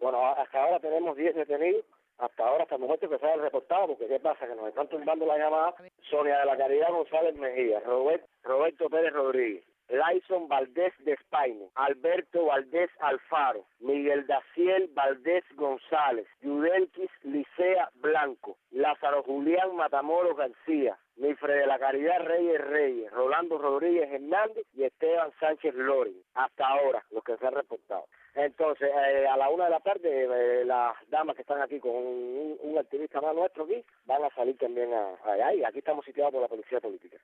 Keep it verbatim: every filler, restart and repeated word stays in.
Bueno, hasta ahora tenemos diez detenidos. Hasta ahora, hasta el momento que se haya reportado, porque ¿qué pasa? Que nos están tumbando la llamada. Sonia de la Caridad González Mejía, Robert, Roberto Pérez Rodríguez, Laison Valdés de España, Alberto Valdés Alfaro, Miguel Daciel Valdés González, Yudelquis Licea Blanco, Lázaro Julián Matamoros García, Mifre de la Caridad Reyes Reyes, Rolando Rodríguez Hernández y Esteban Sánchez Loren. Hasta ahora, los que se han reportado. Entonces, eh, a la una de la tarde, eh, las damas que están aquí con un, un activista más nuestro aquí, van a salir también a, allá, y aquí estamos sitiados por la policía política.